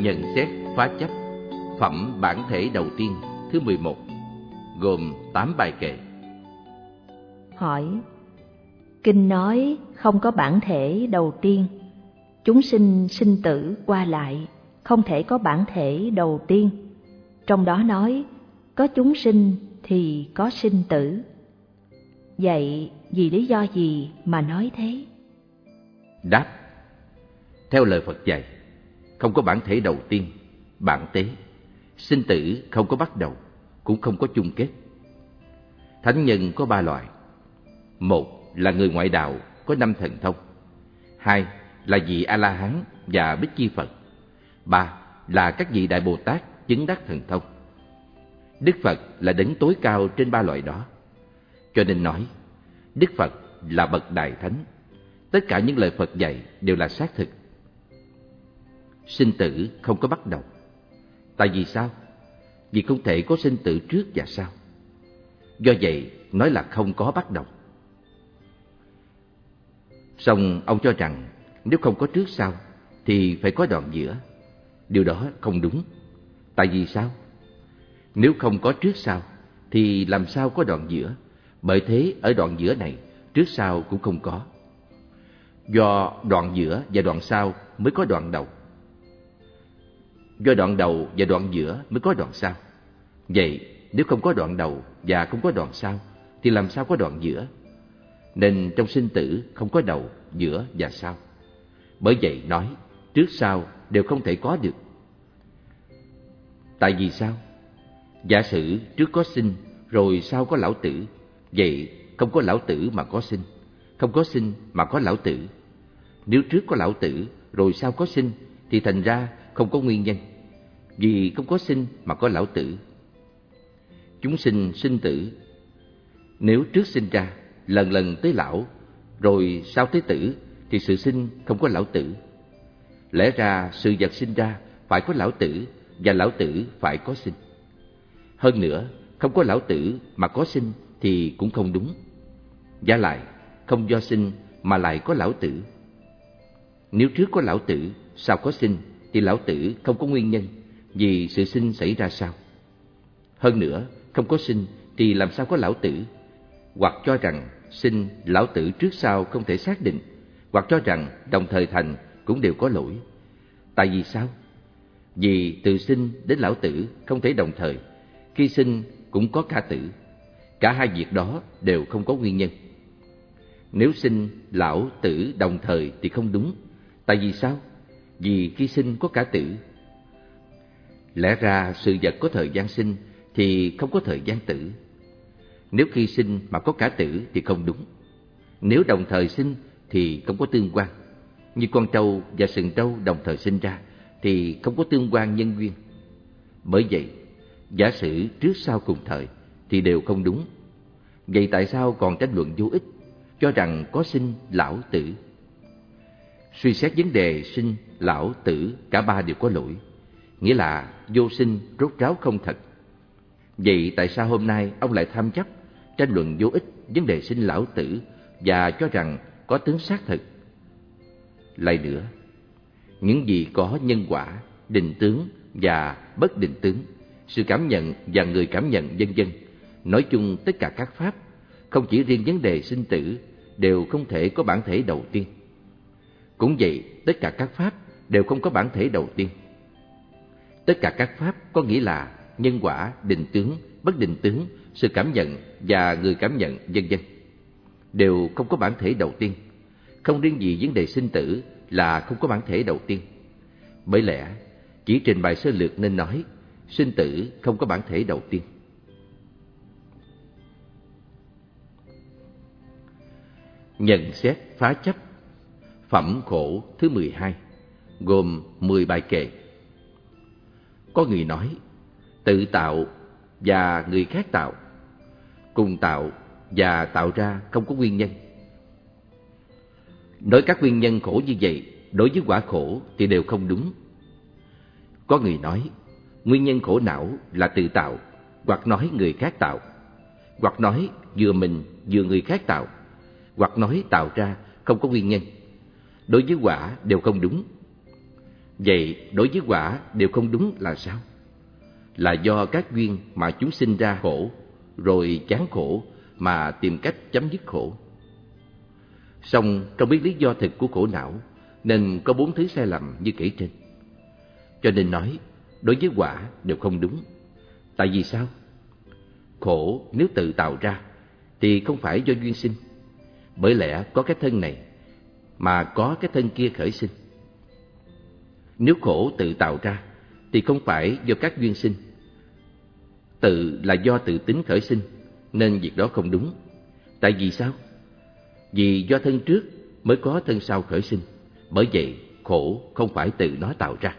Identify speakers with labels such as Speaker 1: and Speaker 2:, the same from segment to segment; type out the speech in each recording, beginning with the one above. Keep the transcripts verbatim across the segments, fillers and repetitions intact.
Speaker 1: Nhận xét phá chấp phẩm bản thể đầu tiên thứ mười một, gồm tám bài kệ.
Speaker 2: Hỏi: Kinh nói không có bản thể đầu tiên, chúng sinh sinh tử qua lại, không thể có bản thể đầu tiên. Trong đó nói có chúng sinh thì có sinh tử. Vậy vì lý do gì mà nói thế?
Speaker 1: Đáp: theo lời Phật dạy, không có bản thể đầu tiên, bản tế. Sinh tử không có bắt đầu, cũng không có chung kết. Thánh nhân có ba loại. Một là người ngoại đạo có năm thần thông. Hai là vị A-la-hán và Bích Chi Phật. Ba là các vị Đại Bồ Tát chứng đắc thần thông. Đức Phật là đấng tối cao trên ba loại đó. Cho nên nói, Đức Phật là bậc đại thánh. Tất cả những lời Phật dạy đều là xác thực. Sinh tử không có bắt đầu. Tại vì sao? Vì không thể có sinh tử trước và sau. Do vậy, nói là không có bắt đầu. Song ông cho rằng nếu không có trước sau thì phải có đoạn giữa. Điều đó không đúng. Tại vì sao? Nếu không có trước sau thì làm sao có đoạn giữa? Bởi thế ở đoạn giữa này, trước sau cũng không có. Do đoạn giữa và đoạn sau mới có đoạn đầu. Do đoạn đầu và đoạn giữa mới có đoạn sau. Vậy nếu không có đoạn đầu và không có đoạn sau thì làm sao có đoạn giữa? Nên trong sinh tử không có đầu, giữa và sau. Bởi vậy nói trước sau đều không thể có được. Tại vì sao? Giả sử trước có sinh rồi sau có lão tử, vậy không có lão tử mà có sinh, không có sinh mà có lão tử. Nếu trước có lão tử rồi sau có sinh thì thành ra không có nguyên nhân, vì không có sinh mà có lão tử. Chúng sinh sinh tử, nếu trước sinh ra lần lần tới lão rồi sau tới tử thì sự sinh không có lão tử. Lẽ ra sự vật sinh ra phải có lão tử và lão tử phải có sinh. Hơn nữa, không có lão tử mà có sinh thì cũng không đúng. Vả lại, không do sinh mà lại có lão tử. Nếu trước có lão tử, sau có sinh thì lão tử không có nguyên nhân, vì sự sinh xảy ra sau. Hơn nữa, không có sinh thì làm sao có lão tử? Hoặc cho rằng sinh, lão tử trước sau không thể xác định, hoặc cho rằng đồng thời thành cũng đều có lỗi. Tại vì sao? Vì từ sinh đến lão tử không thể đồng thời, khi sinh cũng có cả tử. Cả hai việc đó đều không có nguyên nhân. Nếu sinh, lão, tử đồng thời thì không đúng. Tại vì sao? Vì khi sinh có cả tử. Lẽ ra sự vật có thời gian sinh thì không có thời gian tử. Nếu khi sinh mà có cả tử thì không đúng. Nếu đồng thời sinh thì không có tương quan. Như con trâu và sừng trâu đồng thời sinh ra thì không có tương quan nhân duyên. Bởi vậy, giả sử trước sau cùng thời thì đều không đúng. Vậy tại sao còn tranh luận vô ích, cho rằng có sinh, lão, tử? Suy xét vấn đề sinh, lão, tử, cả ba đều có lỗi, nghĩa là vô sinh, rốt ráo không thật. Vậy tại sao hôm nay ông lại tham chấp, tranh luận vô ích vấn đề sinh, lão, tử và cho rằng có tướng xác thực? Lại nữa, những gì có nhân quả, định tướng và bất định tướng, sự cảm nhận và người cảm nhận vân vân, nói chung tất cả các pháp, không chỉ riêng vấn đề sinh tử, đều không thể có bản thể đầu tiên. Cũng vậy, tất cả các pháp đều không có bản thể đầu tiên. Tất cả các pháp có nghĩa là nhân quả, định tướng, bất định tướng, sự cảm nhận và người cảm nhận vân vân, đều không có bản thể đầu tiên. Không riêng gì vấn đề sinh tử là không có bản thể đầu tiên. Bởi lẽ, chỉ trình bày sơ lược nên nói sinh tử không có bản thể đầu tiên. Nhận xét phá chấp phẩm khổ thứ mười hai, gồm mười bài kệ. Có người nói tự tạo và người khác tạo, cùng tạo và tạo ra không có nguyên nhân. Nói các nguyên nhân khổ như vậy đối với quả khổ thì đều không đúng. Có người nói nguyên nhân khổ não là tự tạo, hoặc nói người khác tạo, hoặc nói vừa mình vừa người khác tạo, hoặc nói tạo ra không có nguyên nhân. Đối với quả đều không đúng. Vậy đối với quả đều không đúng là sao? Là do các duyên mà chúng sinh ra khổ, rồi chán khổ mà tìm cách chấm dứt khổ. Song trong biết lý do thực của khổ não, nên có bốn thứ sai lầm như kể trên. Cho nên nói, đối với quả đều không đúng. Tại vì sao? Khổ nếu tự tạo ra thì không phải do duyên sinh, bởi lẽ có cái thân này mà có cái thân kia khởi sinh. Nếu khổ tự tạo ra thì không phải do các duyên sinh, tự là do tự tính khởi sinh, nên việc đó không đúng. Tại vì sao? Vì do thân trước mới có thân sau khởi sinh, bởi vậy khổ không phải tự nó tạo ra.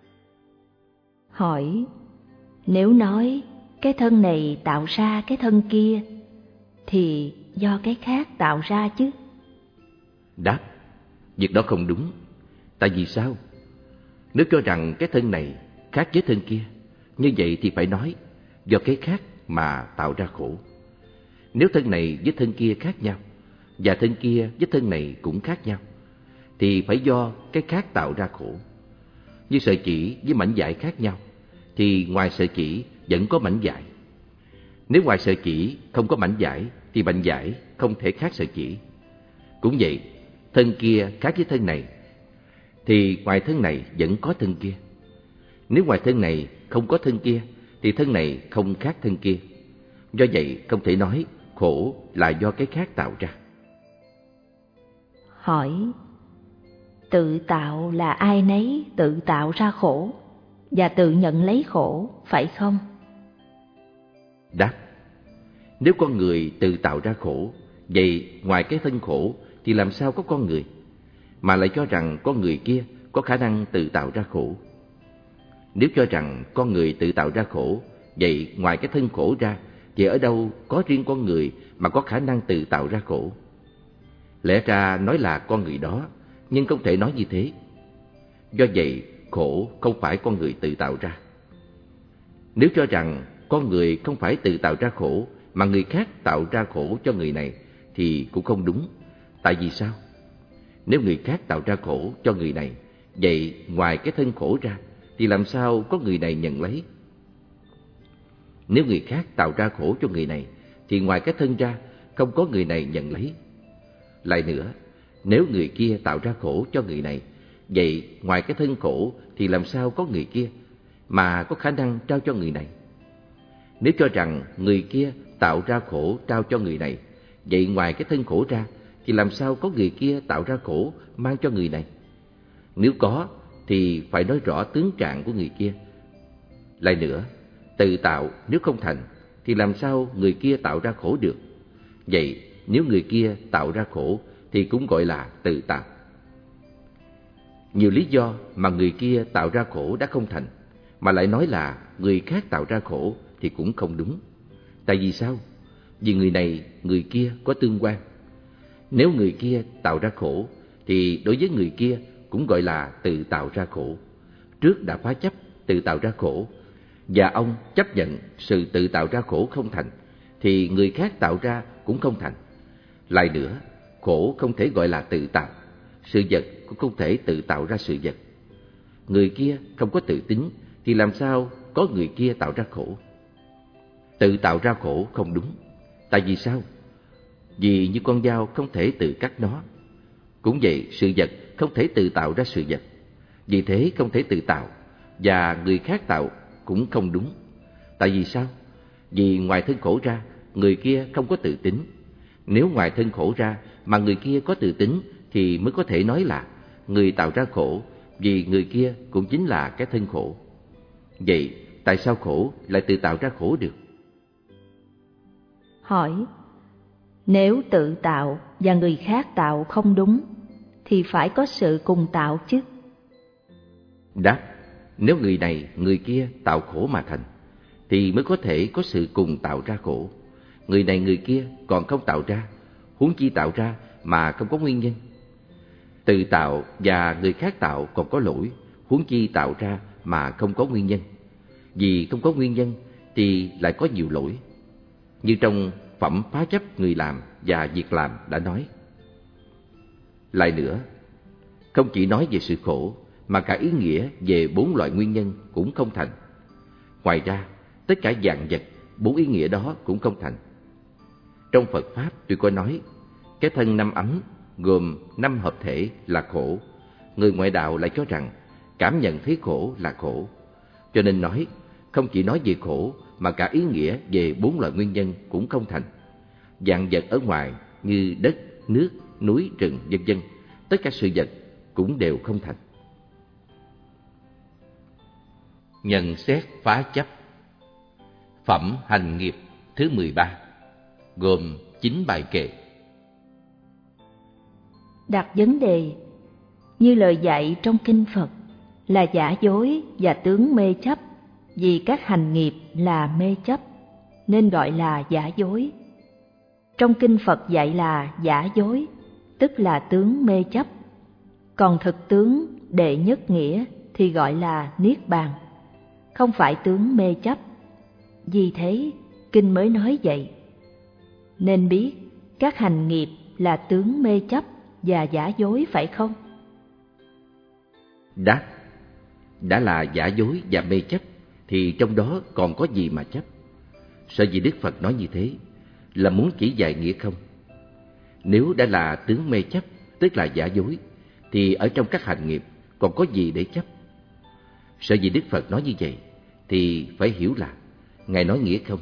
Speaker 2: Hỏi, nếu nói cái thân này tạo ra cái thân kia thì do cái khác tạo ra chứ?
Speaker 1: Đáp, việc đó không đúng. Tại vì sao? Nếu cho rằng cái thân này khác với thân kia, như vậy thì phải nói do cái khác mà tạo ra khổ. Nếu thân này với thân kia khác nhau, và thân kia với thân này cũng khác nhau, thì phải do cái khác tạo ra khổ. Như sợi chỉ với mảnh vải khác nhau, thì ngoài sợi chỉ vẫn có mảnh vải. Nếu ngoài sợi chỉ không có mảnh vải, thì mảnh vải không thể khác sợi chỉ. Cũng vậy, thân kia khác với thân này, thì ngoài thân này vẫn có thân kia. Nếu ngoài thân này không có thân kia, thì thân này không khác thân kia. Do vậy không thể nói khổ là do cái khác tạo ra.
Speaker 2: Hỏi, tự tạo là ai nấy tự tạo ra khổ và tự nhận lấy khổ, phải không?
Speaker 1: Đáp, nếu con người tự tạo ra khổ, vậy ngoài cái thân khổ thì làm sao có con người, mà lại cho rằng con người kia có khả năng tự tạo ra khổ. Nếu cho rằng con người tự tạo ra khổ, vậy ngoài cái thân khổ ra thì ở đâu có riêng con người mà có khả năng tự tạo ra khổ? Lẽ ra nói là con người đó, nhưng không thể nói như thế. Do vậy, khổ không phải con người tự tạo ra. Nếu cho rằng con người không phải tự tạo ra khổ, mà người khác tạo ra khổ cho người này, thì cũng không đúng. Tại vì sao? Nếu người khác tạo ra khổ cho người này, vậy ngoài cái thân khổ ra, thì làm sao có người này nhận lấy? Nếu người khác tạo ra khổ cho người này, thì ngoài cái thân ra, không có người này nhận lấy. Lại nữa, nếu người kia tạo ra khổ cho người này, vậy ngoài cái thân khổ thì làm sao có người kia mà có khả năng trao cho người này? Nếu cho rằng người kia tạo ra khổ trao cho người này, vậy ngoài cái thân khổ ra thì làm sao có người kia tạo ra khổ mang cho người này? Nếu có thì phải nói rõ tướng trạng của người kia. Lại nữa, tự tạo nếu không thành thì làm sao người kia tạo ra khổ được? Vậy nếu người kia tạo ra khổ thì cũng gọi là tự tạo. Nhiều lý do mà người kia tạo ra khổ đã không thành, mà lại nói là người khác tạo ra khổ thì cũng không đúng. Tại vì sao? Vì người này, người kia có tương quan. Nếu người kia tạo ra khổ thì đối với người kia cũng gọi là tự tạo ra khổ. Trước đã phá chấp tự tạo ra khổ, và ông chấp nhận sự tự tạo ra khổ không thành, thì người khác tạo ra cũng không thành. Lại nữa, khổ không thể gọi là tự tạo, sự vật cũng không thể tự tạo ra sự vật. Người kia không có tự tính thì làm sao có người kia tạo ra khổ? Tự tạo ra khổ không đúng. Tại vì sao? Vì như con dao không thể tự cắt nó. Cũng vậy, sự vật không thể tự tạo ra sự vật, vì thế không thể tự tạo, và người khác tạo cũng không đúng. Tại vì sao? Vì ngoài thân khổ ra, người kia không có tự tính. Nếu ngoài thân khổ ra mà người kia có tự tính thì mới có thể nói là người tạo ra khổ, vì người kia cũng chính là cái thân khổ. Vậy tại sao khổ lại tự tạo ra khổ được?
Speaker 2: Hỏi, nếu tự tạo và người khác tạo không đúng thì phải có sự cùng tạo chứ?
Speaker 1: Đáp, nếu người này, người kia tạo khổ mà thành, thì mới có thể có sự cùng tạo ra khổ. Người này, người kia còn không tạo ra, huống chi tạo ra mà không có nguyên nhân. Tự tạo và người khác tạo còn có lỗi, huống chi tạo ra mà không có nguyên nhân. Vì không có nguyên nhân thì lại có nhiều lỗi. Như trong phẩm phá chấp người làm và việc làm đã nói. Lại nữa, không chỉ nói về sự khổ, mà cả ý nghĩa về bốn loại nguyên nhân cũng không thành. Ngoài ra, tất cả vạn vật, bốn ý nghĩa đó cũng không thành. Trong Phật Pháp tuy có nói, cái thân năm ấm gồm năm hợp thể là khổ. Người ngoại đạo lại cho rằng cảm nhận thấy khổ là khổ. Cho nên nói, không chỉ nói về khổ mà cả ý nghĩa về bốn loại nguyên nhân cũng không thành. Vạn vật ở ngoài như đất, nước, núi, rừng, vân vân, tất cả sự vật cũng đều không thành. Nhận xét phá chấp. Phẩm hành nghiệp thứ mười ba, gồm chín bài kệ.
Speaker 2: Đặt vấn đề như lời dạy trong kinh Phật là giả dối và tướng mê chấp, vì các hành nghiệp là mê chấp nên gọi là giả dối. Trong kinh Phật dạy là giả dối, tức là tướng mê chấp, còn thực tướng đệ nhất nghĩa thì gọi là niết bàn, không phải tướng mê chấp. Vì thế kinh mới nói vậy. Nên biết các hành nghiệp là tướng mê chấp và giả dối, phải không?
Speaker 1: Đáp: đã là giả dối và mê chấp thì trong đó còn có gì mà chấp? Sở dĩ Đức Phật nói như thế là muốn chỉ dạy nghĩa không. Nếu đã là tướng mê chấp, tức là giả dối, thì ở trong các hành nghiệp còn có gì để chấp? Sở dĩ Đức Phật nói như vậy thì phải hiểu là Ngài nói nghĩa không.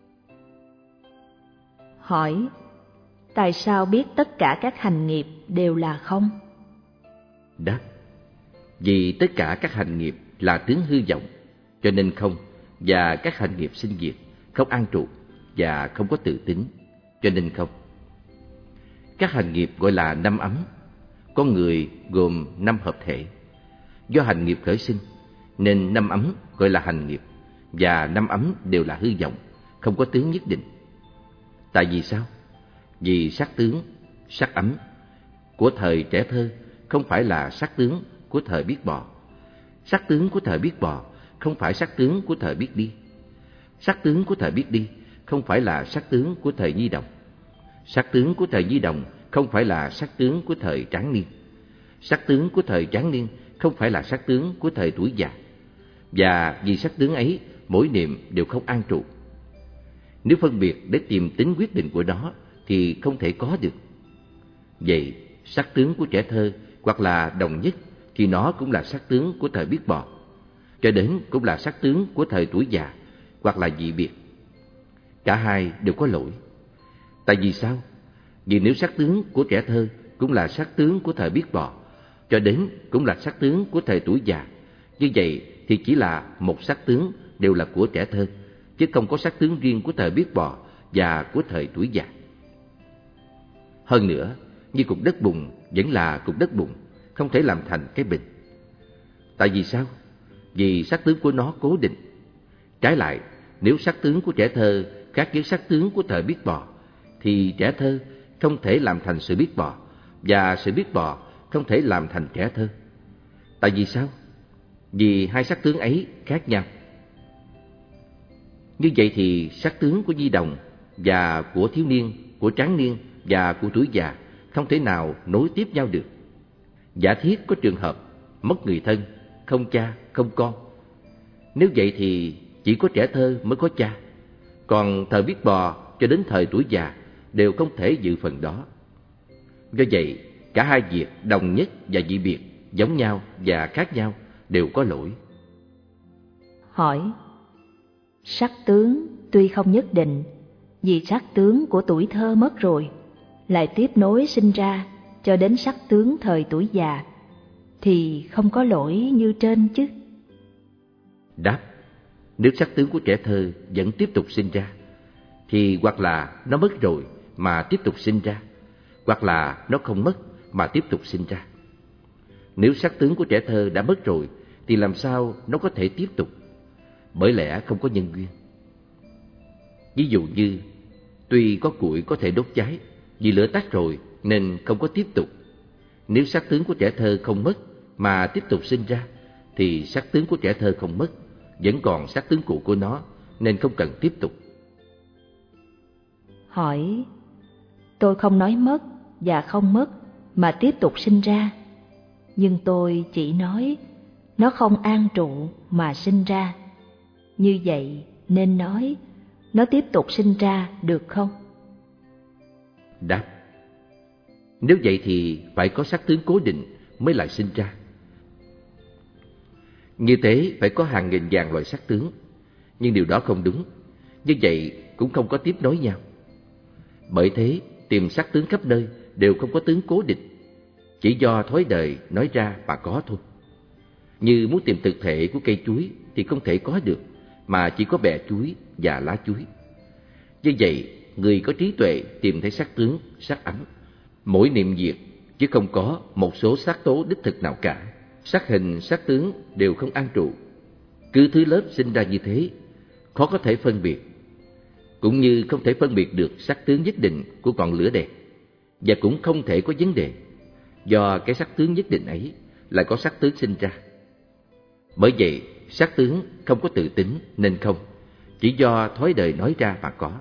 Speaker 2: Hỏi: tại sao biết tất cả các hành nghiệp đều là không?
Speaker 1: Đáp: vì tất cả các hành nghiệp là tướng hư vọng, cho nên không, và các hành nghiệp sinh diệt, không an trụ và không có tự tính, cho nên không. Các hành nghiệp gọi là năm ấm. Con người gồm năm hợp thể. Do hành nghiệp khởi sinh nên năm ấm gọi là hành nghiệp, và năm ấm đều là hư vọng, không có tướng nhất định. Tại vì sao? Vì sắc tướng, sắc ấm của thời trẻ thơ không phải là sắc tướng của thời biết bò. Sắc tướng của thời biết bò không phải sắc tướng của thời biết đi. Sắc tướng của thời biết đi không phải là sắc tướng của thời nhi đồng. Sắc tướng của thời nhi đồng không phải là sắc tướng của thời tráng niên. Sắc tướng của thời tráng niên không phải là sắc tướng của thời tuổi già. Và vì sắc tướng ấy, mỗi niệm đều không an trụ. Nếu phân biệt để tìm tính quyết định của nó thì không thể có được. Vậy, sắc tướng của trẻ thơ hoặc là đồng nhất thì nó cũng là sắc tướng của thời biết bò, cho đến cũng là sắc tướng của thời tuổi già, hoặc là dị biệt. Cả hai đều có lỗi. Tại vì sao? Vì nếu sắc tướng của trẻ thơ cũng là sắc tướng của thời biết bò, cho đến cũng là sắc tướng của thời tuổi già, như vậy thì chỉ là một sắc tướng đều là của trẻ thơ, chứ không có sắc tướng riêng của thời biết bò và của thời tuổi già. Hơn nữa, như cục đất bùn vẫn là cục đất bùn, không thể làm thành cái bình. Tại vì sao? Vì sắc tướng của nó cố định. Trái lại, nếu sắc tướng của trẻ thơ khác với sắc tướng của thời biết bò, thì trẻ thơ không thể làm thành sự biết bò, và sự biết bò không thể làm thành trẻ thơ. Tại vì sao? Vì hai sắc tướng ấy khác nhau. Như vậy thì sắc tướng của nhi đồng và của thiếu niên, của tráng niên và của tuổi già không thể nào nối tiếp nhau được. Giả thiết có trường hợp mất người thân, không cha, không con. Nếu vậy thì chỉ có trẻ thơ mới có cha, còn thời biết bò cho đến thời tuổi già đều không thể dự phần đó. Do vậy, cả hai việc đồng nhất và dị biệt, giống nhau và khác nhau đều có lỗi.
Speaker 2: Hỏi: sắc tướng tuy không nhất định, vì sắc tướng của tuổi thơ mất rồi, lại tiếp nối sinh ra cho đến sắc tướng thời tuổi già, thì không có lỗi như trên chứ?
Speaker 1: Đáp: nếu sắc tướng của trẻ thơ vẫn tiếp tục sinh ra, thì hoặc là nó mất rồi mà tiếp tục sinh ra, hoặc là nó không mất mà tiếp tục sinh ra. Nếu sắc tướng của trẻ thơ đã mất rồi, thì làm sao nó có thể tiếp tục? Bởi lẽ không có nhân duyên. Ví dụ như, tuy có củi có thể đốt cháy, vì lửa tắt rồi nên không có tiếp tục. Nếu sắc tướng của trẻ thơ không mất mà tiếp tục sinh ra, thì sắc tướng của trẻ thơ không mất, vẫn còn sắc tướng cũ của nó, nên không cần tiếp tục.
Speaker 2: Hỏi: tôi không nói mất và không mất mà tiếp tục sinh ra, nhưng tôi chỉ nói nó không an trụ mà sinh ra. Như vậy nên nói, nó tiếp tục sinh ra được không?
Speaker 1: Đáp: nếu vậy thì phải có sắc tướng cố định mới lại sinh ra. Như thế phải có hàng nghìn vạn loại sắc tướng, nhưng điều đó không đúng. Như vậy cũng không có tiếp nối nhau. Bởi thế tìm sắc tướng khắp nơi đều không có tướng cố định, chỉ do thói đời nói ra mà có thôi. Như muốn tìm thực thể của cây chuối thì không thể có được, mà chỉ có bẹ chuối và lá chuối. Như vậy, người có trí tuệ tìm thấy sắc tướng, sắc ấm, mỗi niệm diệt, chứ không có một số sắc tố đích thực nào cả. Sắc hình, sắc tướng đều không an trụ. Cứ thứ lớp sinh ra như thế, khó có thể phân biệt. Cũng như không thể phân biệt được sắc tướng nhất định của ngọn lửa đèn, và cũng không thể có vấn đề, do cái sắc tướng nhất định ấy lại có sắc tướng sinh ra. Bởi vậy, sắc tướng không có tự tính nên không, chỉ do thói đời nói ra mà có.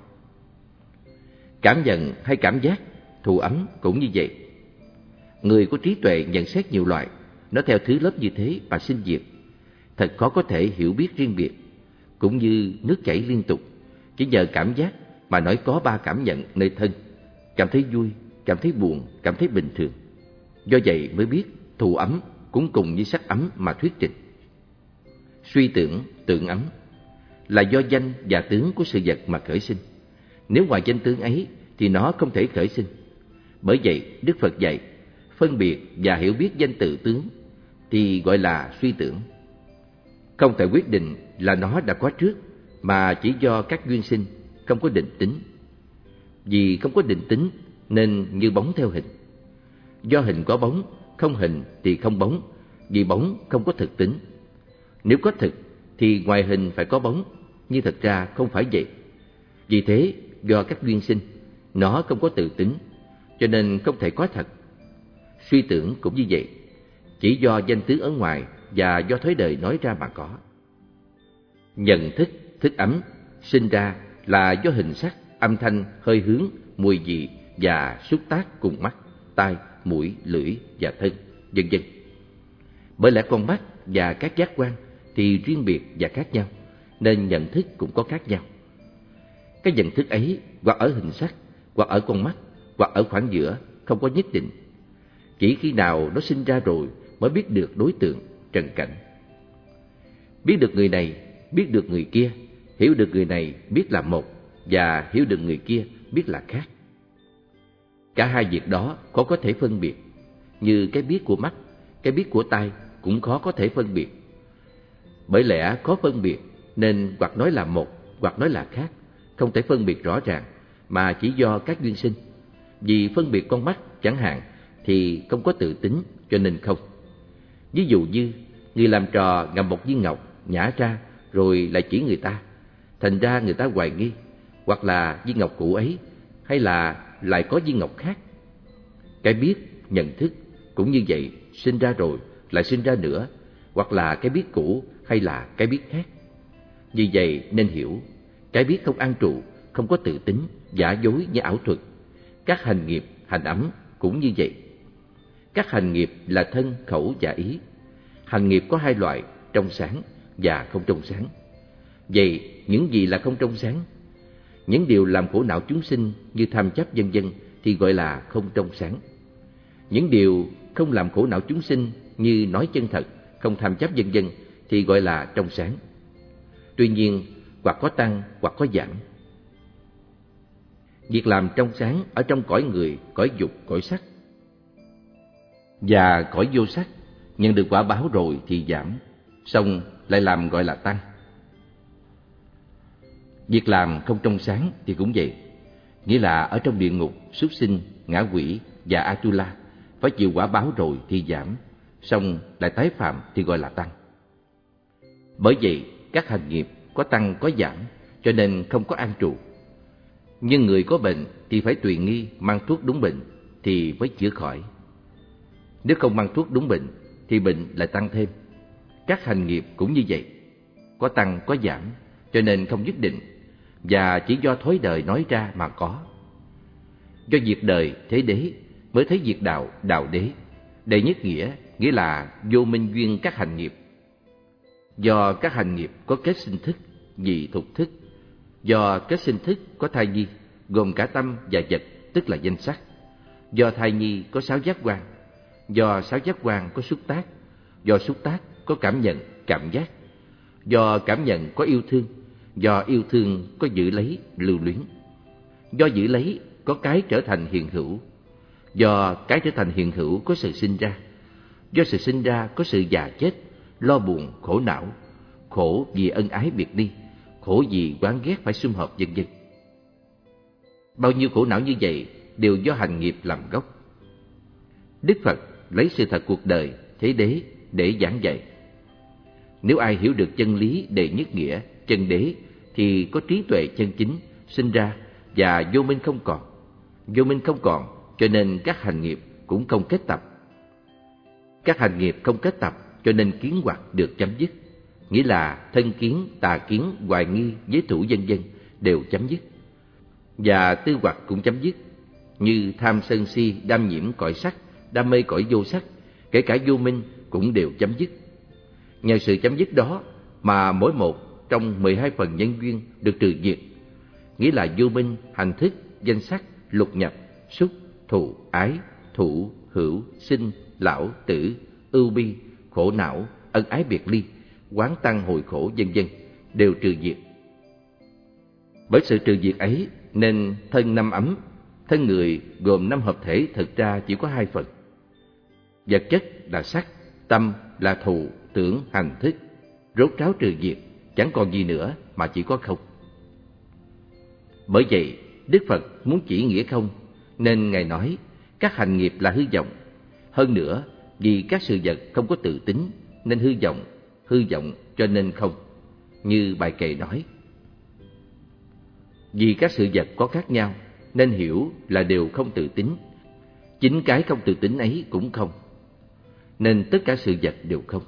Speaker 1: Cảm nhận hay cảm giác, thù ấm cũng như vậy. Người có trí tuệ nhận xét nhiều loại, nó theo thứ lớp như thế mà sinh diệt. Thật khó có thể hiểu biết riêng biệt. Cũng như nước chảy liên tục, chỉ nhờ cảm giác mà nói có ba cảm nhận nơi thân: cảm thấy vui, cảm thấy buồn, cảm thấy bình thường. Do vậy mới biết thù ấm cũng cùng như sắc ấm mà thuyết trình. Suy tưởng, tưởng ấm là do danh và tướng của sự vật mà khởi sinh. Nếu ngoài danh tướng ấy thì nó không thể khởi sinh. Bởi vậy Đức Phật dạy phân biệt và hiểu biết danh tự tướng thì gọi là suy tưởng. Không thể quyết định là nó đã có trước, mà chỉ do các duyên sinh, không có định tính. Vì không có định tính nên như bóng theo hình. Do hình có bóng, không hình thì không bóng, vì bóng không có thực tính. Nếu có thực thì ngoài hình phải có bóng, nhưng thật ra không phải vậy. Vì thế, do các duyên sinh, nó không có tự tính, cho nên không thể có thật. Suy tưởng cũng như vậy, chỉ do danh tướng ở ngoài và do thói đời nói ra mà có. Nhận thức, thức ấm sinh ra là do hình sắc, âm thanh, hơi hướng, mùi vị và xúc tác cùng mắt, tai, mũi, lưỡi và thân, vân vân. Bởi lẽ con mắt và các giác quan thì riêng biệt và khác nhau, nên nhận thức cũng có khác nhau. Cái nhận thức ấy hoặc ở hình sắc, hoặc ở con mắt, hoặc ở khoảng giữa, không có nhất định. Chỉ khi nào nó sinh ra rồi mới biết được đối tượng, trần cảnh. Biết được người này, biết được người kia, hiểu được người này biết là một, và hiểu được người kia biết là khác. Cả hai việc đó khó có thể phân biệt. Như cái biết của mắt, cái biết của tai cũng khó có thể phân biệt. Bởi lẽ khó phân biệt nên hoặc nói là một, hoặc nói là khác, không thể phân biệt rõ ràng, mà chỉ do các duyên sinh. Vì phân biệt con mắt chẳng hạn thì không có tự tính, cho nên không. Ví dụ như người làm trò ngậm một viên ngọc nhả ra rồi lại chỉ người ta, thành ra người ta hoài nghi, hoặc là viên ngọc cũ ấy, hay là lại có viên ngọc khác. Cái biết, nhận thức cũng như vậy, sinh ra rồi lại sinh ra nữa, hoặc là cái biết cũ hay là cái biết khác. Vì vậy nên hiểu, cái biết không an trụ, không có tự tính, giả dối như ảo thuật. Các hành nghiệp, hành ấm cũng như vậy. Các hành nghiệp là thân, khẩu và ý. Hành nghiệp có hai loại, trong sáng và không trong sáng. Vậy những gì là không trong sáng? Những điều làm khổ não chúng sinh như tham chấp vân vân thì gọi là không trong sáng. Những điều không làm khổ não chúng sinh như nói chân thật, không tham chấp vân vân thì gọi là trong sáng. Tuy nhiên, hoặc có tăng hoặc có giảm. Việc làm trong sáng ở trong cõi người, cõi dục, cõi sắc và cõi vô sắc, nhận được quả báo rồi thì giảm, xong lại làm gọi là tăng. Việc làm không trong sáng thì cũng vậy, nghĩa là ở trong địa ngục, súc sinh, ngã quỷ và Atula phải chịu quả báo rồi thì giảm, xong lại tái phạm thì gọi là tăng. Bởi vậy, các hành nghiệp có tăng có giảm, cho nên không có an trụ. Nhưng người có bệnh thì phải tùy nghi mang thuốc đúng bệnh thì mới chữa khỏi. Nếu không mang thuốc đúng bệnh thì bệnh lại tăng thêm. Các hành nghiệp cũng như vậy, có tăng có giảm, cho nên không nhất định, và chỉ do thói đời nói ra mà có. Do việc đời thế đế mới thấy việc đạo đạo đế. Đệ nhất nghĩa nghĩa là vô minh duyên các hành nghiệp, Do các hành nghiệp có kết sinh thức, nhị thục thức. Do kết sinh thức có thai nhi, gồm cả tâm và vật, tức là danh sắc. Do thai nhi có sáu giác quan. Do sáu giác quan có xúc tác. Do xúc tác có cảm nhận, cảm giác. Do cảm nhận có yêu thương. Do yêu thương có giữ lấy, lưu luyến. Do giữ lấy có cái trở thành hiện hữu. Do cái trở thành hiện hữu có sự sinh ra. Do sự sinh ra có sự già chết, lo buồn, khổ não. Khổ vì ân ái biệt ly, khổ vì oán ghét phải sum họp, vân vân. Bao nhiêu khổ não như vậy đều do hành nghiệp làm gốc. Đức Phật lấy sự thật cuộc đời, thế đế để giảng dạy. Nếu ai hiểu được chân lý đệ nhất nghĩa, chân đế, thì có trí tuệ chân chính sinh ra và vô minh không còn. Vô minh không còn, cho nên các hành nghiệp cũng không kết tập. Các hành nghiệp không kết tập, cho nên kiến hoặc được chấm dứt. Nghĩa là thân kiến, tà kiến, hoài nghi, giới thủ vân vân đều chấm dứt. Và tư hoặc cũng chấm dứt, như tham sân si, đam nhiễm cõi sắc, đam mê cõi vô sắc, kể cả vô minh cũng đều chấm dứt. Nhờ sự chấm dứt đó mà mỗi một trong mười hai phần nhân duyên được trừ diệt. Nghĩa là vô minh, hành thức, danh sắc, lục nhập, xúc, thụ, ái, thủ, hữu, sinh, lão, tử, ưu bi, khổ não, ân ái biệt ly, oán tăng hồi khổ vân vân đều trừ diệt. Bởi sự trừ diệt ấy nên thân năm ấm, thân người gồm năm hợp thể thực ra chỉ có hai phần. Vật chất là sắc, tâm là thụ, tưởng, hành, thức, rốt ráo trừ diệt, chẳng còn gì nữa mà chỉ có không. Bởi vậy, Đức Phật muốn chỉ nghĩa không, nên Ngài nói các hành nghiệp là hư vọng. Hơn nữa, vì các sự vật không có tự tính nên hư vọng, hư vọng cho nên không. Như bài kệ nói, vì các sự vật có khác nhau nên hiểu là đều không tự tính. Chính cái không tự tính ấy cũng không, nên tất cả sự vật đều không.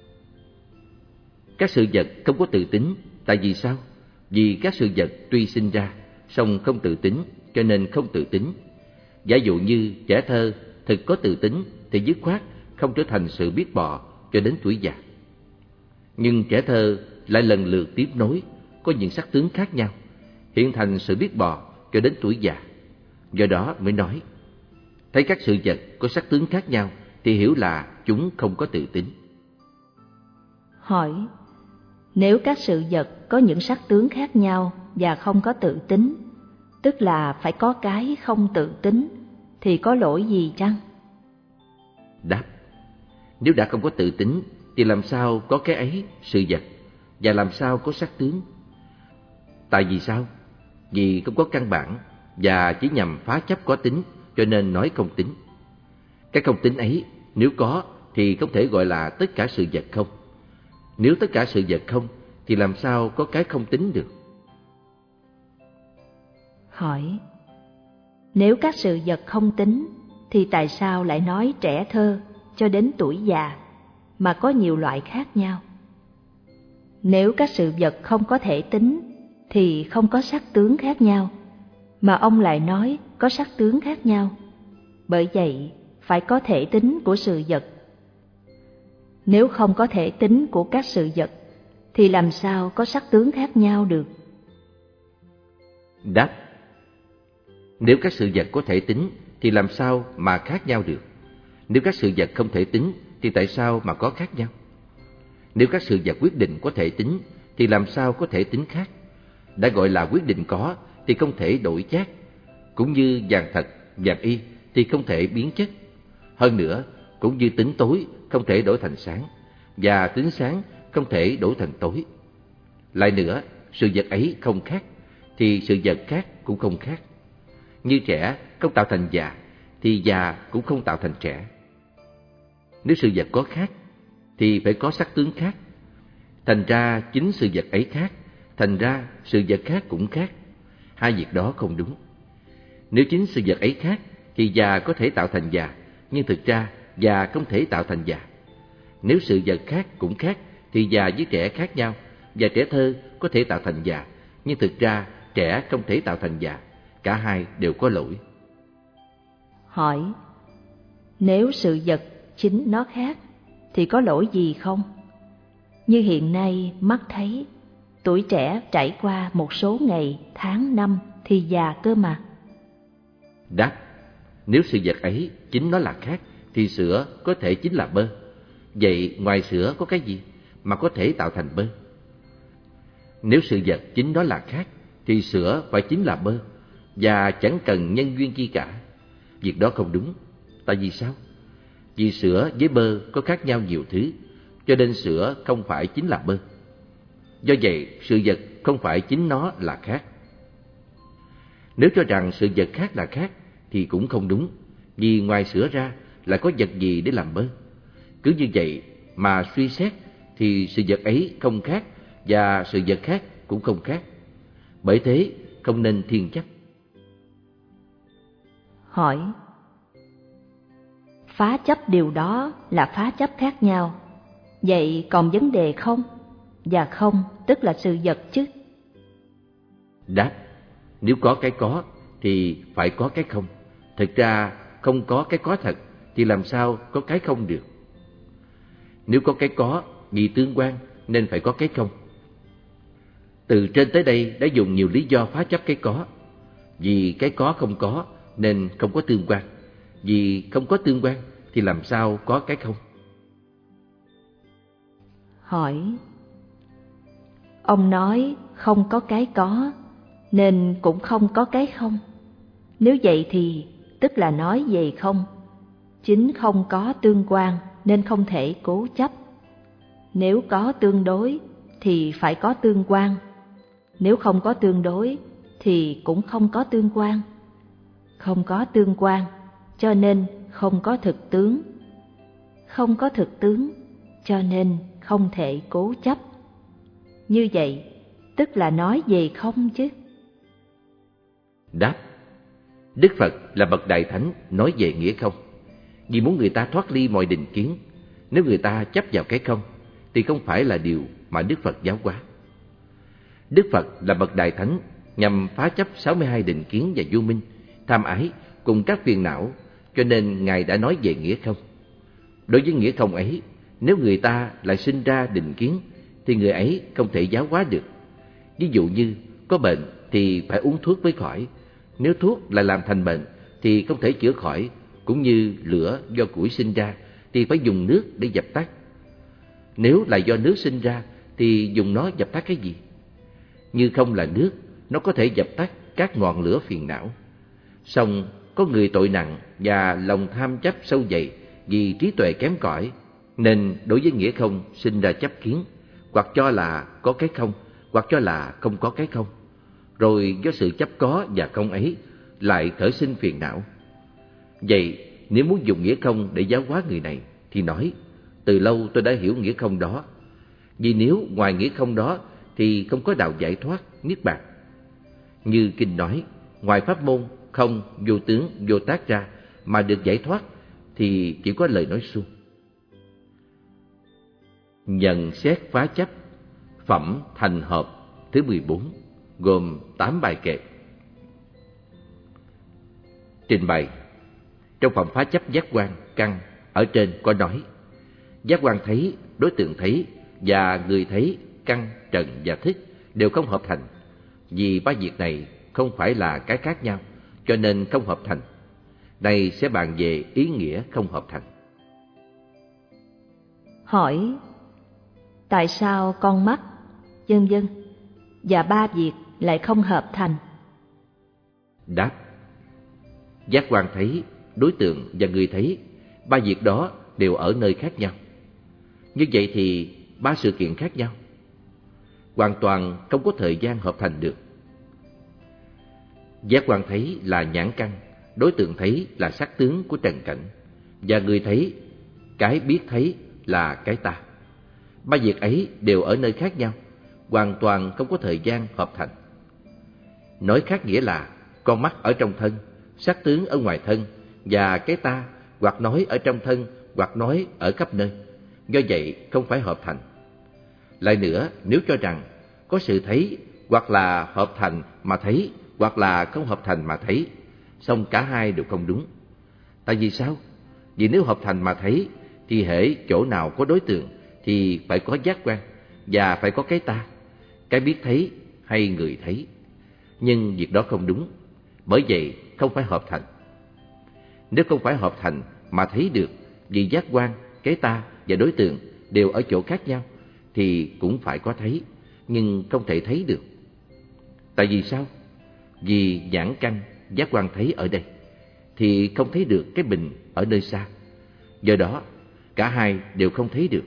Speaker 1: Các sự vật không có tự tính, tại vì sao? Vì các sự vật tuy sinh ra, song không tự tính, cho nên không tự tính. Giả dụ như trẻ thơ thực có tự tính thì dứt khoát không trở thành sự biết bò cho đến tuổi già. Nhưng trẻ thơ lại lần lượt tiếp nối, có những sắc tướng khác nhau, hiện thành sự biết bò cho đến tuổi già. Do đó mới nói, thấy các sự vật có sắc tướng khác nhau thì hiểu là chúng không có tự tính.
Speaker 2: Hỏi, nếu các sự vật có những sắc tướng khác nhau và không có tự tính, tức là phải có cái không tự tính, thì có lỗi gì chăng?
Speaker 1: Đáp, nếu đã không có tự tính thì làm sao có cái ấy, sự vật, và làm sao có sắc tướng? Tại vì sao? Vì không có căn bản và chỉ nhằm phá chấp có tính, cho nên nói không tính. Cái không tính ấy nếu có thì không thể gọi là tất cả sự vật không. Nếu tất cả sự vật không thì làm sao có cái không tính được?
Speaker 2: Hỏi, nếu các sự vật không tính thì tại sao lại nói trẻ thơ cho đến tuổi già mà có nhiều loại khác nhau? Nếu các sự vật không có thể tính thì không có sắc tướng khác nhau, mà ông lại nói có sắc tướng khác nhau. Bởi vậy phải có thể tính của sự vật. Nếu không có thể tính của các sự vật thì làm sao có sắc tướng khác nhau được?
Speaker 1: Đáp, nếu các sự vật có thể tính thì làm sao mà khác nhau được? Nếu các sự vật không thể tính thì tại sao mà có khác nhau? Nếu các sự vật quyết định có thể tính thì làm sao có thể tính khác? Đã gọi là quyết định có thì không thể đổi chác, cũng như vàng thật, vàng y thì không thể biến chất. Hơn nữa, cũng như tính tối không thể đổi thành sáng, và tính sáng không thể đổi thành tối. Lại nữa, sự vật ấy không khác thì sự vật khác cũng không khác. Như trẻ không tạo thành già thì già cũng không tạo thành trẻ. Nếu sự vật có khác thì phải có sắc tướng khác. Thành ra chính sự vật ấy khác, thành ra sự vật khác cũng khác. Hai việc đó không đúng. Nếu chính sự vật ấy khác thì già có thể tạo thành già, nhưng thực ra già không thể tạo thành già. Nếu sự vật khác cũng khác thì già với trẻ khác nhau, và trẻ thơ có thể tạo thành già, nhưng thực ra trẻ không thể tạo thành già. Cả hai đều có lỗi.
Speaker 2: Hỏi, nếu sự vật chính nó khác thì có lỗi gì không? Như hiện nay mắt thấy, tuổi trẻ trải qua một số ngày, tháng, năm thì già cơ mà.
Speaker 1: Đáp: nếu sự vật ấy chính nó là khác, thì sữa có thể chính là bơ. Vậy ngoài sữa có cái gì mà có thể tạo thành bơ? Nếu sự vật chính nó là khác, thì sữa phải chính là bơ, và chẳng cần nhân duyên chi cả. Việc đó không đúng. Tại vì sao? Vì sữa với bơ có khác nhau nhiều thứ, cho nên sữa không phải chính là bơ. Do vậy, sự vật không phải chính nó là khác. Nếu cho rằng sự vật khác là khác thì cũng không đúng, vì ngoài sữa ra lại có vật gì để làm bơ. Cứ như vậy mà suy xét thì sự vật ấy không khác, và sự vật khác cũng không khác. Bởi thế không nên thiên chấp.
Speaker 2: Hỏi: phá chấp điều đó là phá chấp khác nhau, vậy còn vấn đề không? Và không tức là sự vật chứ?
Speaker 1: Đáp: nếu có cái có thì phải có cái không. Thực ra không có cái có thật thì làm sao có cái không được. Nếu có cái có vì tương quan nên phải có cái không. Từ trên tới đây đã dùng nhiều lý do phá chấp cái có. Vì cái có không có nên không có tương quan. Vì không có tương quan thì làm sao có cái không?
Speaker 2: Hỏi: ông nói không có cái có nên cũng không có cái không. Nếu vậy thì tức là nói về không. Chính không có tương quan nên không thể cố chấp. Nếu có tương đối thì phải có tương quan. Nếu không có tương đối thì cũng không có tương quan. Không có tương quan cho nên không có thực tướng. Không có thực tướng cho nên không thể cố chấp. Như vậy tức là nói về không chứ?
Speaker 1: Đáp: Đức Phật là bậc đại thánh nói về nghĩa không, vì muốn người ta thoát ly mọi định kiến. Nếu người ta chấp vào cái không thì không phải là điều mà Đức Phật giáo hóa. Đức Phật là bậc đại thánh nhằm phá chấp sáu mươi hai định kiến và vô minh, tham ái cùng các phiền não, cho nên Ngài đã nói về nghĩa không. Đối với nghĩa không ấy, nếu người ta lại sinh ra định kiến thì người ấy không thể giáo hóa được. Ví dụ như có bệnh thì phải uống thuốc mới khỏi. Nếu thuốc lại làm thành bệnh thì không thể chữa khỏi. Cũng như lửa do củi sinh ra thì phải dùng nước để dập tắt. Nếu là do nước sinh ra thì dùng nó dập tắt cái gì? Như không là nước, nó có thể dập tắt các ngọn lửa phiền não. Song có người tội nặng và lòng tham chấp sâu dày vì trí tuệ kém cỏi, nên đối với nghĩa không sinh ra chấp kiến, hoặc cho là có cái không, hoặc cho là không có cái không. Rồi do sự chấp có và không ấy lại khởi sinh phiền não. Vậy nếu muốn dùng nghĩa không để giáo hóa người này thì nói: từ lâu tôi đã hiểu nghĩa không đó. Vì nếu ngoài nghĩa không đó thì không có đạo giải thoát, niết bàn. Như kinh nói, ngoài pháp môn không, vô tướng, vô tác ra mà được giải thoát thì chỉ có lời nói suông. Nhận xét phá chấp, phẩm thành hợp thứ mười bốn, gồm tám bài kệ. Trình bày: trong phẩm phá chấp giác quan căn ở trên có nói, giác quan thấy, đối tượng thấy và người thấy, căn, trần và thức đều không hợp thành. Vì ba việc này không phải là cái khác nhau, cho nên không hợp thành. Đây sẽ bàn về ý nghĩa không hợp thành.
Speaker 2: Hỏi: tại sao con mắt, vân vân và ba việc lại không hợp thành?
Speaker 1: Đáp: giác quan thấy, đối tượng và người thấy, ba việc đó đều ở nơi khác nhau. Như vậy thì ba sự kiện khác nhau, hoàn toàn không có thời gian hợp thành được. Giác quan thấy là nhãn căn, đối tượng thấy là sắc tướng của trần cảnh, và người thấy, cái biết thấy là cái ta. Ba việc ấy đều ở nơi khác nhau, hoàn toàn không có thời gian hợp thành. Nói khác nghĩa là con mắt ở trong thân, sắc tướng ở ngoài thân, và cái ta hoặc nói ở trong thân hoặc nói ở khắp nơi. Do vậy không phải hợp thành. Lại nữa, nếu cho rằng có sự thấy hoặc là hợp thành mà thấy, hoặc là không hợp thành mà thấy, song cả hai đều không đúng. Tại vì sao? Vì nếu hợp thành mà thấy thì hễ chỗ nào có đối tượng thì phải có giác quan, và phải có cái ta, cái biết thấy hay người thấy. Nhưng việc đó không đúng, bởi vậy không phải hợp thành. Nếu không phải hợp thành mà thấy được, vì giác quan, cái ta và đối tượng đều ở chỗ khác nhau, thì cũng phải có thấy, nhưng không thể thấy được. Tại vì sao? Vì nhãn căn, giác quan thấy ở đây, thì không thấy được cái bình ở nơi xa. Do đó, cả hai đều không thấy được.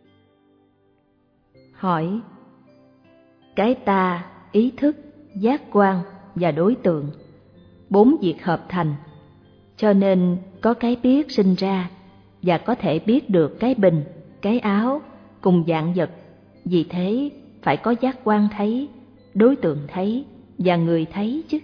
Speaker 2: Hỏi: cái ta, ý thức, giác quan và đối tượng, bốn việc hợp thành, cho nên có cái biết sinh ra và có thể biết được cái bình, cái áo cùng vạn vật. Vì thế phải có giác quan thấy, đối tượng thấy và người thấy chứ.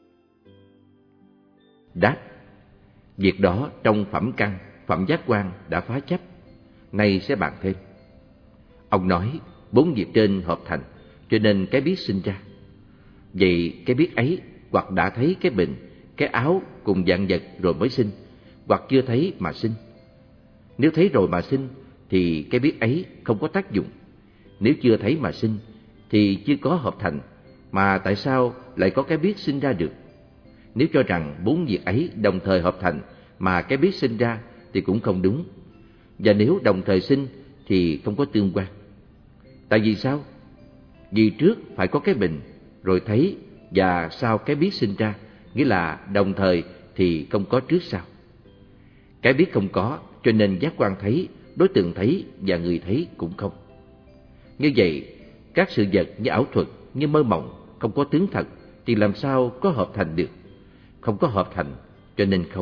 Speaker 1: Đáp: việc đó trong phẩm căn, phẩm giác quan đã phá chấp. Nay sẽ bàn thêm. Ông nói bốn việc trên hợp thành, cho nên cái biết sinh ra. Vậy cái biết ấy hoặc đã thấy cái bình, cái áo cùng vạn vật rồi mới sinh, hoặc chưa thấy mà sinh. Nếu thấy rồi mà sinh thì cái biết ấy không có tác dụng. Nếu chưa thấy mà sinh thì chưa có hợp thành, mà tại sao lại có cái biết sinh ra được? Nếu cho rằng bốn việc ấy đồng thời hợp thành mà cái biết sinh ra thì cũng không đúng. Và nếu đồng thời sinh thì không có tương quan. Tại vì sao? Vì trước phải có cái bình rồi thấy, và sau cái biết sinh ra, nghĩa là đồng thời thì không có trước sau. Cái biết không có, cho nên giác quan thấy, đối tượng thấy và người thấy cũng không. Như vậy, các sự vật như ảo thuật, như mơ mộng, không có tướng thật thì làm sao có hợp thành được? Không có hợp thành, cho nên không.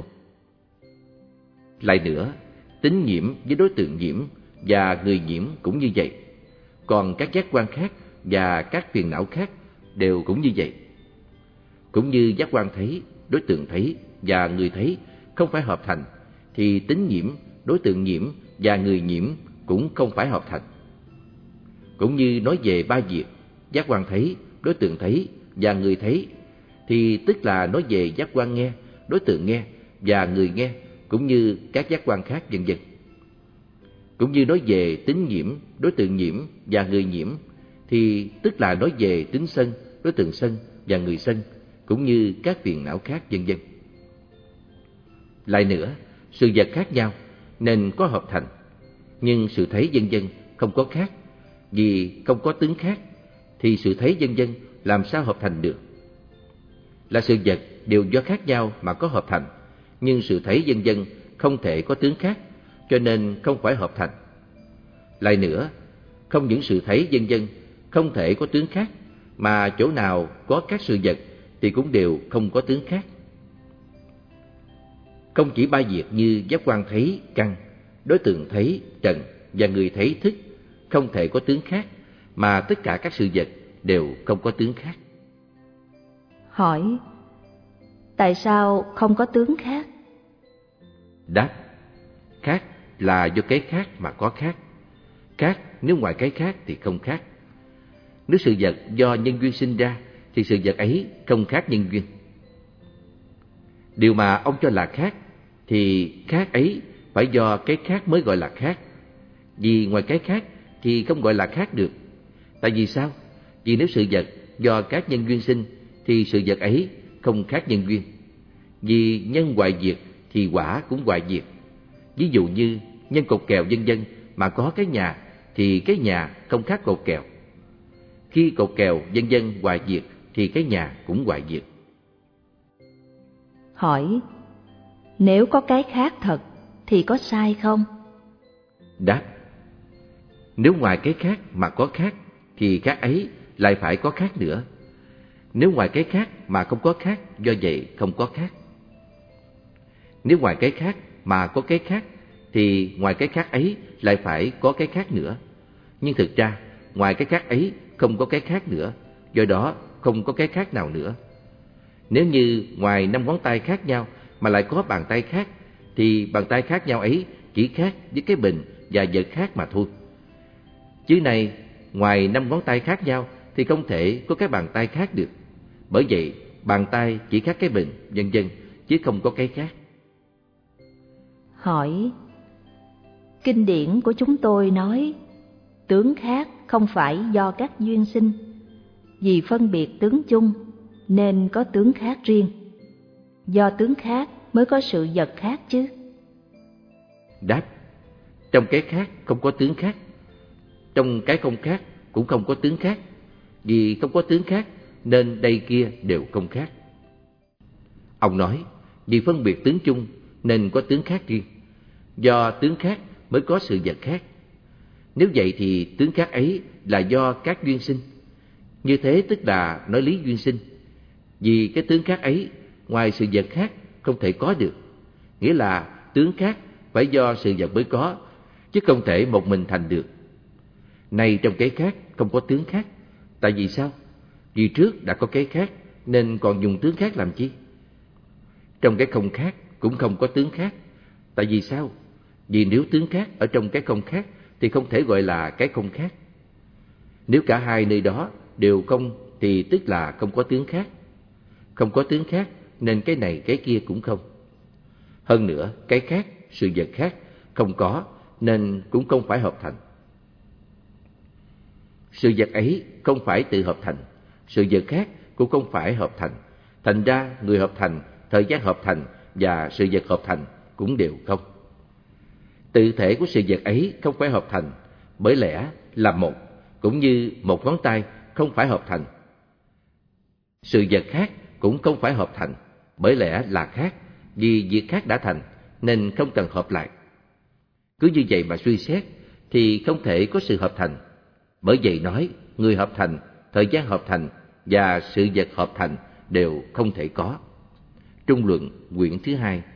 Speaker 1: Lại nữa, tính nhiễm với đối tượng nhiễm và người nhiễm cũng như vậy. Còn các giác quan khác và các phiền não khác đều cũng như vậy. Cũng như giác quan thấy, đối tượng thấy và người thấy không phải hợp thành, thì tính nhiễm, đối tượng nhiễm và người nhiễm cũng không phải hợp thành. Cũng như nói về ba việc, giác quan thấy, đối tượng thấy và người thấy, thì tức là nói về giác quan nghe, đối tượng nghe và người nghe, cũng như các giác quan khác vân vân. Cũng như nói về tính nhiễm, đối tượng nhiễm và người nhiễm, thì tức là nói về tính sân, đối tượng sân và người sân, cũng như các phiền não khác vân vân. Lại nữa, sự vật khác nhau nên có hợp thành, nhưng sự thấy vân vân không có khác. Vì không có tướng khác thì sự thấy vân vân làm sao hợp thành được? Là sự vật đều do khác nhau mà có hợp thành, nhưng sự thấy vân vân không thể có tướng khác, cho nên không phải hợp thành. Lại nữa, không những sự thấy vân vân không thể có tướng khác, mà chỗ nào có các sự vật thì cũng đều không có tướng khác. Không chỉ ba việc như giác quan thấy căn, đối tượng thấy trần và người thấy thức không thể có tướng khác, mà tất cả các sự vật đều không có tướng khác.
Speaker 2: Hỏi: tại sao không có tướng khác?
Speaker 1: Đáp: khác là do cái khác mà có khác. Khác nếu ngoài cái khác thì không khác. Nếu sự vật do nhân duyên sinh ra thì sự vật ấy không khác nhân duyên. Điều mà ông cho là khác thì khác ấy phải do cái khác mới gọi là khác. Vì ngoài cái khác thì không gọi là khác được. Tại vì sao? Vì nếu sự vật do các nhân duyên sinh thì sự vật ấy không khác nhân duyên. Vì nhân hoại diệt thì quả cũng hoại diệt. Ví dụ như nhân cột kèo vân vân mà có cái nhà thì cái nhà không khác cột kèo. Khi cột kèo vân vân hoại diệt thì cái nhà cũng hoại diệt.
Speaker 2: Hỏi: nếu có cái khác thật thì có sai không?
Speaker 1: Đáp: nếu ngoài cái khác mà có khác thì khác ấy lại phải có khác nữa. Nếu ngoài cái khác mà không có khác, do vậy không có khác. Nếu ngoài cái khác mà có cái khác thì ngoài cái khác ấy lại phải có cái khác nữa. Nhưng thực ra ngoài cái khác ấy không có cái khác nữa, do đó không có cái khác nào nữa. Nếu như ngoài năm ngón tay khác nhau mà lại có bàn tay khác, thì bàn tay khác nhau ấy chỉ khác với cái bình và vật khác mà thôi. Chứ này, ngoài năm ngón tay khác nhau thì không thể có cái bàn tay khác được. Bởi vậy, bàn tay chỉ khác cái bình, vân vân, chứ không có cái khác.
Speaker 2: Hỏi: kinh điển của chúng tôi nói tướng khác không phải do các duyên sinh. Vì phân biệt tướng chung nên có tướng khác riêng. Do tướng khác mới có sự vật khác chứ.
Speaker 1: Đáp: trong cái khác không có tướng khác, trong cái không khác cũng không có tướng khác. Vì không có tướng khác nên đây kia đều không khác. Ông nói: vì phân biệt tướng chung nên có tướng khác riêng. Do tướng khác mới có sự vật khác. Nếu vậy thì tướng khác ấy là do các duyên sinh. Như thế tức là nói lý duyên sinh. Vì cái tướng khác ấy ngoài sự vật khác không thể có được. Nghĩa là tướng khác phải do sự vật mới có, chứ không thể một mình thành được. Nay trong cái khác không có tướng khác. Tại vì sao? Vì trước đã có cái khác nên còn dùng tướng khác làm chi? Trong cái không khác cũng không có tướng khác. Tại vì sao? Vì nếu tướng khác ở trong cái không khác thì không thể gọi là cái không khác. Nếu cả hai nơi đó đều không thì tức là không có tướng khác. Không có tướng khác nên cái này cái kia cũng không. Hơn nữa, cái khác, sự vật khác không có nên cũng không phải hợp thành. Sự vật ấy không phải tự hợp thành, sự vật khác cũng không phải hợp thành. Thành ra người hợp thành, thời gian hợp thành và sự vật hợp thành cũng đều không. Tự thể của sự vật ấy không phải hợp thành, bởi lẽ là một, cũng như một ngón tay không phải hợp thành. Sự vật khác cũng không phải hợp thành, bởi lẽ là khác, vì việc khác đã thành nên không cần hợp lại. Cứ như vậy mà suy xét thì không thể có sự hợp thành. Bởi vậy nói người hợp thành, thời gian hợp thành và sự vật hợp thành đều không thể có. Trung luận quyển thứ hai